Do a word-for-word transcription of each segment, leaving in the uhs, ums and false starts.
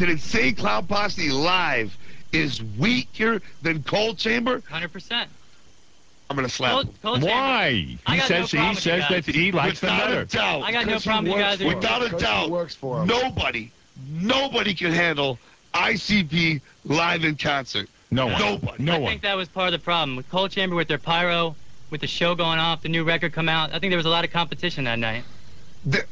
that Insane Clown Posse live is weaker than Cold Chamber, one hundred percent. I'm gonna slap Cold, him. Cold Why? Chamber. He says no he says that he likes them Without better. a doubt. I got no Because he problem with you works guys. for him. Without a Because he doubt. works for him. Nobody, nobody can handle I C P live in concert. No one. Nobody. No I one. think that was part of the problem. With Cold Chamber, with their pyro, with the show going off, the new record come out, I think there was a lot of competition that night. The-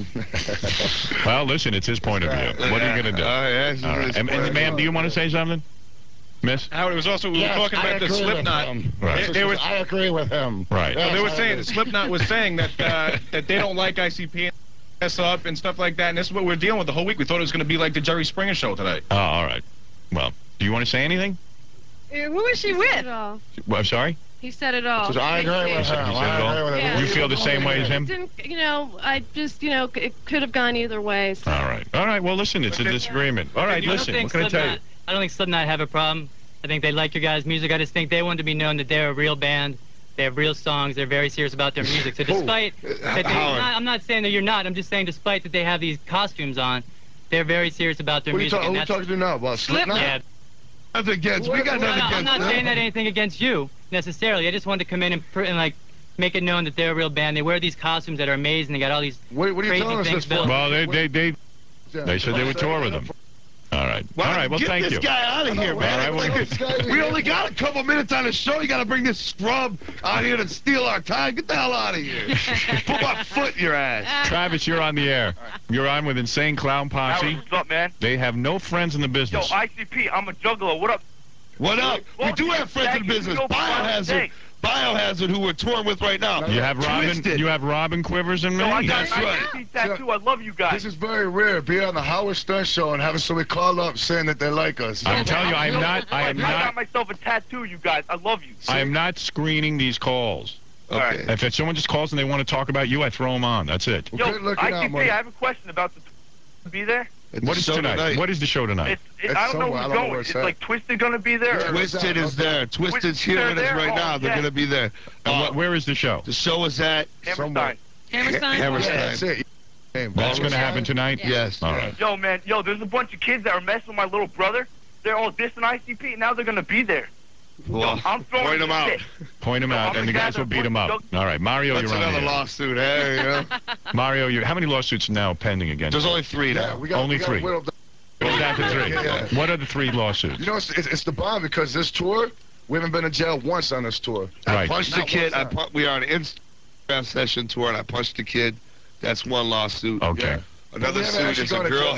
Well, listen, it's his point of view. What are you going to do? Uh, yeah, it's All right. his And, point and of ma'am, view. do you want to say something? Miss? Howard, it was also, we were Yes, talking I about the agree with Slipknot. him. Right. They, they were, I agree with him. Right. Yes, they were I saying, agree. Slipknot was saying that uh, that they don't like I C P and mess up and stuff like that, and this is what we're dealing with the whole week. We thought it was going to be like the Jerry Springer show today. Oh, all right. Well, do you want to say anything? Uh, Who is she with? Well, I'm sorry? He said it all. So I agree with You him. said it I all? agree with him. Yeah. You feel the same way as him? Didn't, you know, I just, you know, it could have gone either way. So. All right. All right. Well, listen, it's a disagreement. All right, I don't listen. think What can I tell you? Slipknot- I don't think Slipknot have a problem. I think they like your guys' music. I just think they want to be known that they're a real band. They have real songs. They're very serious about their music. So despite that they, Howard. not, I'm not saying that you're not. I'm just saying despite that they have these costumes on, they're very serious about their Who are you, music. talk, who and you that's, talking to now? About Slipknot? yeah, Nothing against. We got No, nothing no, I'm against not them. saying that anything against you necessarily. I just wanted to come in and, pr- and like make it known that they're a real band. They wear these costumes that are amazing. They got all these What, what are you crazy telling us things this for? built. Well, they, they, they, Yeah. they said they would tour with them. All right. Why All right. Well, get thank this you. guy out of here, know, man. all right, well, Like, this guy- we only got a couple minutes on the show. You got to bring this scrub out here to steal our time. Get the hell out of here. Put my foot in your ass. Travis, you're on the air. You're on with Insane Clown Posse. Howard, what's up, man? They have no friends in the Yo, business. I C P, I'm a juggler. What up? What up? We do have friends in business. Biohazard, Biohazard, who we're touring with right now. You have Robin. Twisted. You have Robin Quivers and me. Yo, I got That's an right. I C P tattoo. I love you guys. This is very rare. Be on the Howard Stern show and having somebody call up saying that they like us. I'm telling you, I'm not. I am I got not. myself a tattoo, you guys. I love you. I am not screening these calls. Okay. If it's someone just calls and they want to talk about you, I throw them on. That's it. Well, Yo, good looking I out, C P, buddy. I have a question about the t- be there. At What the is show tonight? What is the show tonight? It's, it, It's I don't know somewhere. I who's don't know going. where It's it's at. like Twisted gonna be there. Yeah, or- Twisted is there. Twisted's here They're with us there? right Oh, now. They're yeah. going to be there. And Uh, what, where is the show? the show is at Somewhere. Hammerstein. Hammerstein? Hammerstein. Yeah, that's it. Name, That's Barbara. going to happen tonight. Yeah. Yes. All right. Yo, man, yo, there's a bunch of kids that are messing with my little brother. They're all dissing I C P, and now they're gonna be there. Well, I'm throwing point them the out. shit. Point them No, out, I'm and the gonna guys will gather beat them up. a All right, Mario, That's you're on the another air. lawsuit. Hey, you know? Mario, you. How many lawsuits now pending against There's you? only three Yeah, now. we got, Only we got three. whittled Go down to three. Yeah. What are the three lawsuits? You know, it's, it's, it's the bomb because this tour, we haven't been in jail once on this tour. I Right. punched the Not kid. one I time. pu- we are on an Instagram session tour, and I punched the kid. That's one lawsuit. Okay. Yeah. Another We haven't suit actually is a gone to girl. jail.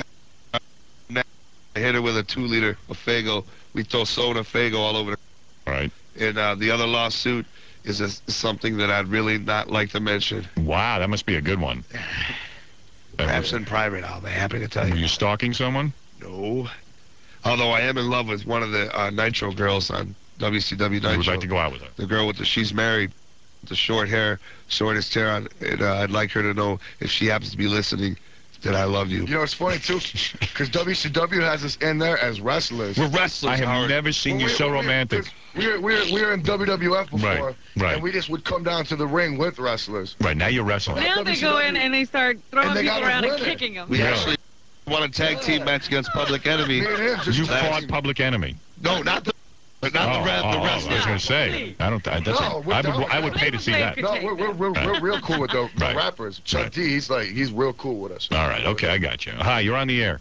I hit her with a two-liter of Fago. We throw soda Fago all over the. All right. And uh, the other lawsuit is a, something that I'd really not like to mention. Wow, that must be a good one. Perhaps in private, I'll be happy to tell Were you. you stalking someone? No. Although I am in love with one of the uh, Nitro girls on W C W Nitro. You would like to go out with her? The girl with the, she's married, with the short hair, shortest hair on, and uh, I'd like her to know, if she happens to be listening, that I love you. You know, it's funny, too, because W C W has us in there as wrestlers. We're wrestlers, I have Howard. never seen Well, you we- so we- romantic. 'cause We were, we, were, we were in W W F before, Right, right. and we just would come down to the ring with wrestlers. Right, now you're wrestling. Now they go in and they start throwing And they people got us around and winning. kicking them. We Really? actually won a tag team match against Public Enemy. Me and him just You tag fought team. Public Enemy. No, not the, but not oh, the, rap, oh, the oh, I was wrestlers. going to say. I don't. I, that's No, a, we're I would. down. I would pay to see that. Could No, take we're, we're, that. we're, we're real cool with the, the Right. rappers. Chuck Right. D, he's like, he's real cool with us. All right. Okay, I got you. Hi, you're on the air.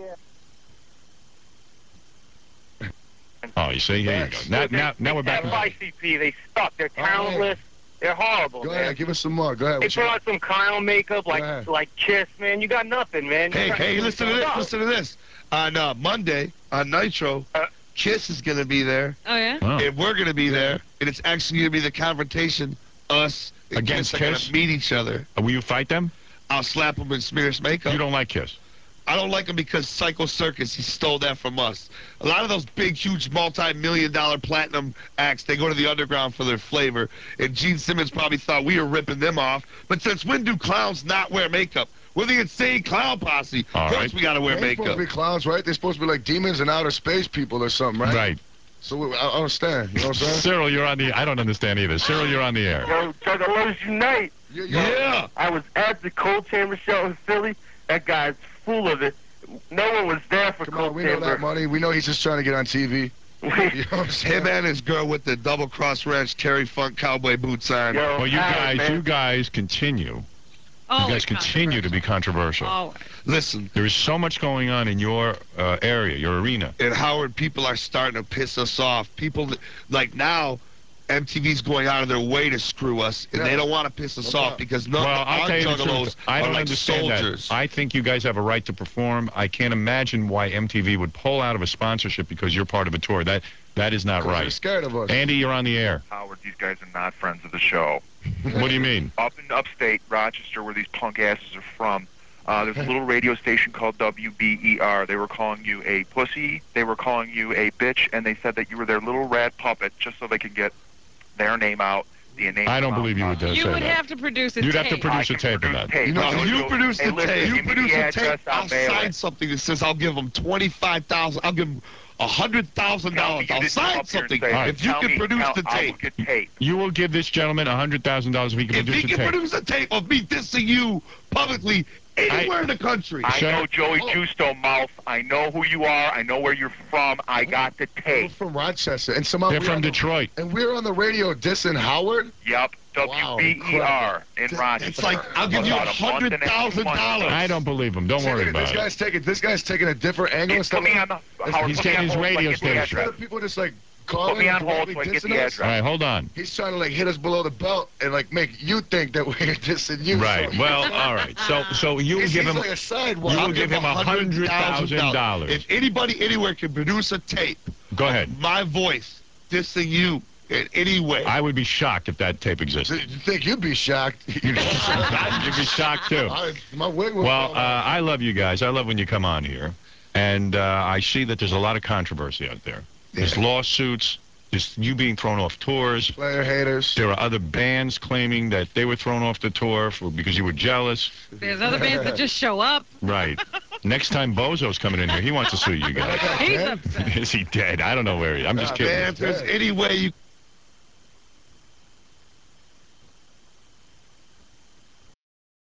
Oh, you see, here you go. Now, now, now we're back. F I C P, they suck. They're talentless. They're horrible, Go man. ahead, give us some more. Go ahead. They What you put on some clown makeup Go like ahead. like Kiss, man. You got nothing, man. You Hey, got- hey, listen to this. Suck. Listen to this. On uh, Monday, on Nitro, Uh, Kiss is going to be there, Oh, yeah? Oh. and we're going to be there, and it's actually going to be the confrontation, us and Against Kiss are going Kiss? to meet each other. Will you fight them? I'll slap them in Smear's makeup. You don't like Kiss. I don't like him because Psycho Circus, he stole that from us. A lot of those big, huge, multi-million dollar platinum acts, they go to the underground for their flavor. And Gene Simmons probably thought we were ripping them off. But since when do clowns not wear makeup? We're the Insane Clown Posse. All of course right. we got to wear They're supposed makeup. to be clowns, right? They're supposed to be like demons and outer space people or something, right? Right. So we, I I understand. You know what I'm saying? Cyril, you're on the. I don't understand either. Cyril, you're on the air. Yo, Juggalos Unite. Yeah, yeah. Yeah. I was at the Cold Chamber show in Philly. That guy's full of it. no one was there for Come on, Coke we know Timber. that money. We know he's just trying to get on T V. You know what I'm saying? Him and his girl with the double cross wrench Terry Funk cowboy boots on. Yo, Well, you Howard, guys, man. you guys continue. You Always guys continue to be controversial. Always. Listen, There is so much going on in your uh, area, your arena. and Howard, people are starting to piss us off. People, that- like now, M T V's going out of their way to screw us, and Yeah. they don't want to piss us No off doubt. because none Well, of I'll our tell you the juggalos truth. I are don't like understand soldiers. that. I think you guys have a right to perform. I can't imagine why M T V would pull out of a sponsorship because you're part of a tour. That that is not They're right. scared of us. Andy, you're on the air. Howard, these guys are not friends of the show. What do you mean? Up in upstate Rochester, where these punk asses are from, uh, there's a little radio station called W B E R. They were calling you a pussy, they were calling you a bitch, and they said that you were their little rat puppet just so they could get their name out. The name I don't believe you would uh, You say would that. have to produce a You'd have to tape. produce I a can tape of produce that. tape. You know, I'll you do- produce hey, the listen, tape. You give me produce the a address, tape. I'll I'll mail sign it. something that says I'll give them twenty-five thousand. I'll give them a hundred thousand Tell dollars. me you I'll didn't come sign up here and something say that. if you Tell can me- produce tell- the I will tape. get tape. You will give this gentleman one hundred thousand dollars if he can If produce he a can tape. produce a tape of me dissing you publicly anywhere in the country. I Shut know up. Joey Oh. Justo Mouth. I know who you are. I know where you're from. I got the We're tape. from Rochester, and somehow They're we from on the- Detroit. and we're on the radio dissing Howard. Yep. Wow, W B E R in incredible. Rochester. It's like, I'll give you About a a month and hundred a few thousand months dollars. ago. I don't believe him. Don't Take worry it, this about it. guy's taking this guy's taking a different angle instead Put me on of the Howard. He's put me getting on his hold so I radio get the station. instead address. of people just like calling Put me on and hold directly so I get dissing the us. All address. right, hold on. He's trying to like hit us below the belt and like make you think that we're dissing you. Right. So- Well, all right. So, so you will he's, give he's him. like a sidewalk. You will I'll give him a hundred thousand dollars. If anybody anywhere can produce a tape, Go ahead. my voice dissing you in any way. I would be shocked if that tape existed. You think you'd be shocked? You'd be shocked too. I, my wig would Well, fall uh, off. I love you guys. I love when you come on here, and uh, I see that there's a lot of controversy out there. There's Yeah. lawsuits. There's you being thrown off tours. Player haters. There are other bands claiming that they were thrown off the tour for, because you were jealous. There's other bands that just show up. Right. Next time Bozo's coming in here, he wants to sue you guys. He's Dead? upset. Is he dead? I don't know where he is. I'm just Nah, kidding. Man, if there's any way you